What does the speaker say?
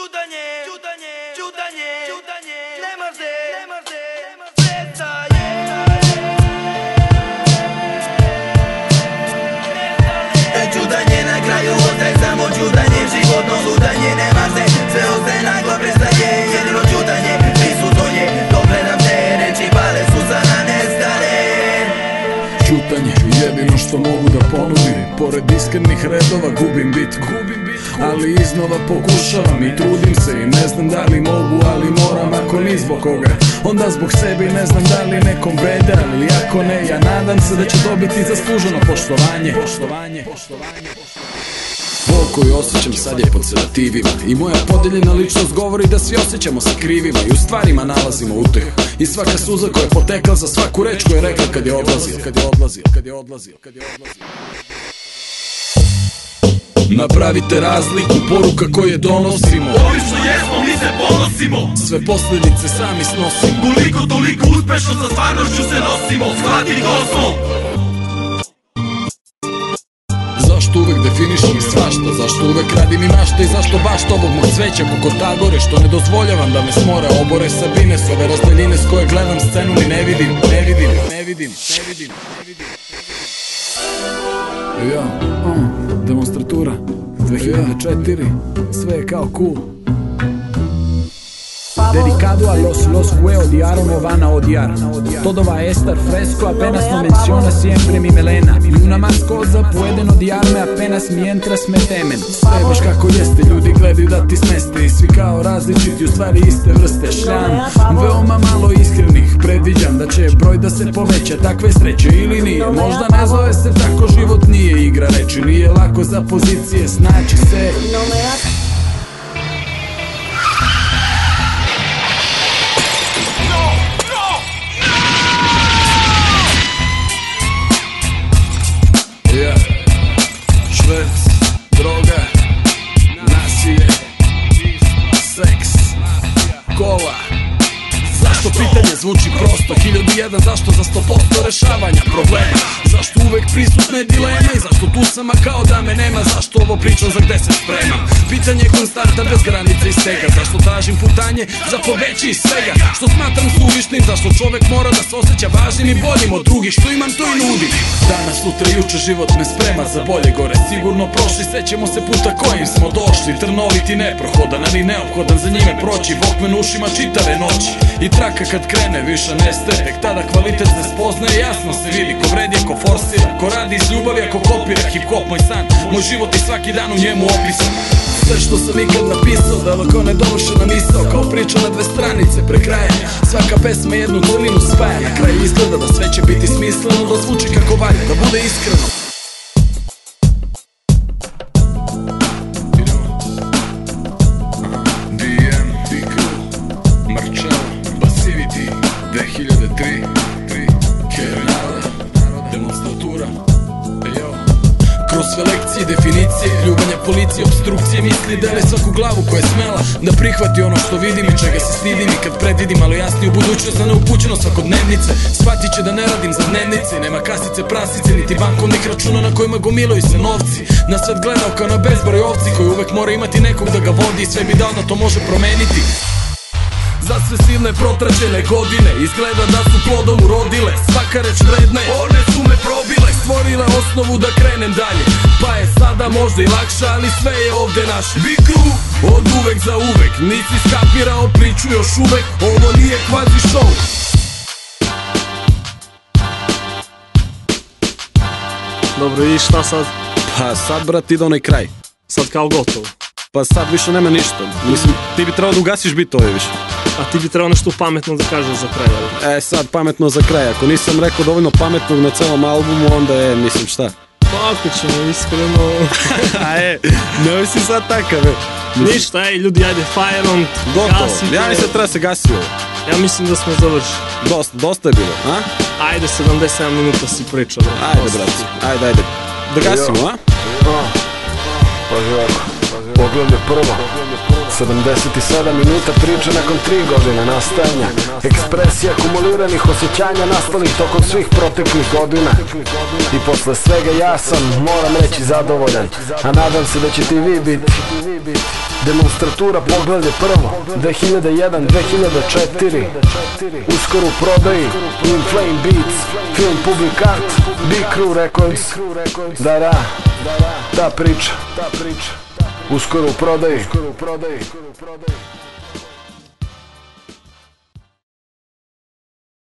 Čudanje, čudanje, čudanje, čudanje, ne može, prestaje. Čudanje na kraju ostaje samo čudanje, životno ludanje, nema se, sve ostaje naglo prestaje. Jedino čudanje, prisutno je, dobre nam te reči pale suza na nestane. Čutanje, jedino što mogu da ponudim, pored iskrenih redova gubim bitku, ali iznova pokušavam i trudim se i ne znam da li mogu, ali moram. Ako ni zbog koga, onda zbog sebe i ne znam da li nekom vrede, ali ako ne, ja nadam se da će dobiti zasluženo poštovanje. Bol koju osjećam sad je pod sedativima i moja podeljena ličnost govori da svi osjećamo se krivima i u stvarima nalazimo utehu. I svaka suza koja je potekla za svaku reč koju je rekla kad je odlazio. Napravite razliku, poruka koje donosimo. Ovim što jesmo, mi se ponosimo. Sve posljedice sami snosimo. Koliko toliko uspešno sa stvarnošću se nosimo. Shvati ko smo. Zašto uvek definišem i svašta? Zašto uvek radim i mašta? I zašto baš ovog mog cveća kokotagore? Što ne dozvoljavam da me smore obore Sabine s ove razdaljine s koje gledam scenu ni ne vidim. Ja, demonstratura 2004, sve je kao cool. Dedicado a los que odiaron o van a odiar. Todo va a estar fresco apenas no mencionas siempre mi melena. Y una más cosa, pueden odiarme apenas mientras me temen. Sve baš kako jeste, ljudi gledaju da ti smeste. I svi kao različiti, u stvari iste vrste šljam. Veoma malo iskrenih, predviđam da će broj da se poveća. Takve sreće ili nije, možda ne zove se tako, život nije igra reči. Nije lako za pozicije snaći se. Droga, nasilje, seks, kola. Zašto pitanje zvuči prosto? 1001 zašto za 100% rešavanja problema? Zašto uvek prisutne dileme? I zašto tu sama kao da me nema? Zašto ovo pričam za gde se spremam? Pitanje je konstanta bez granice i stega. Zašto tražim putanje za poveći iz svega? Što smatram suvišnim? Zašto čovek mora da se osjeća važnim i boljim od drugih? Što imam to i nudim. Danas, sutra, juče život me sprema za bolje gore. Sigurno prošli, sećamo se puta kojim smo došli. Trnovit i neprohodan, ali neophodan za njime proći. Walkman ušima čitave noći. I traka kad krene više nestaje. Tek tada kvalitet se spoznaje, jasno se vidi. Ko vredi, ko forsira, ko radi iz ljubavi, ako kopira. Hip hop moj san, moj život i svaki dan u njemu opisan. Sve što sam ikad napisao, daleko nedovršena misao. Kao priča na dve stranice pre kraja. Svaka pesma jednu celinu spaja. Na kraju izgleda da sve će biti smisleno, da zvuči kako valja, da bude iskreno. Kroz sve lekcije, definicije, ljubanje policije, obstrukcije, misli dele svaku glavu koja je smela da prihvati ono što vidim i čega se stidim. I kad predvidim malo jasniju budućnost na neupućeno svakodnevnice, shvatit će da ne radim za dnevnice. Nema kasice, prasice, niti bankovnih računa na kojima gomilaju se novci. Na svet gledao kao na bezbroj ovci koji uvek mora imati nekog da ga vodi. I sve bi dao da to može promeniti. Za sve silne protraćene godine izgleda da su plodom urodile. Svaka reč vredna je, one su me probile. Stvorile osnovu da krenem dalje, pa je sada možda i lakša, ali sve je ovde naše. Bigru, od uvek za uvek, nisi skapirao priču još uvek. Ovo nije kvazi show. Dobro, i šta sad? Pa sad, brat, ide onaj kraj. Sad kao gotovo. Pa sad više nema ništa. Mislim, ti bi trebao da ugasiš bit ove više. A ti bi trebao nešto pametno da kažeš za kraj, ali? Sad pametno za kraj. Ako nisam rekao dovoljno pametnog na celom albumu, onda je, mislim, šta? Pa ako ćemo, iskreno... Nemoj si sad takav, Ništa, ljudi, ajde, Fire on, gasite. Ja mislim da treba se gasi ovo. Ja mislim da smo završili. Dosta je bilo, a? Ajde, 77 minuta si pričao. Ajde, brati, ajde. Da gasimo, a? Pazi ovako, poglavlje prvo, 77 minuta priče nakon 3 godine nastajanja, ekspresija akumuliranih osjećanja nastalih tokom svih proteklih godina. I posle svega ja sam, moram reći, zadovoljan, a nadam se da ćete i vi biti. Demonstratura Poglavlje prvo 2001-2004, uskoro u prodaji, In Flame Beats, film Publikant, Big Crew Records. Da, ta priča uskoro u prodaji.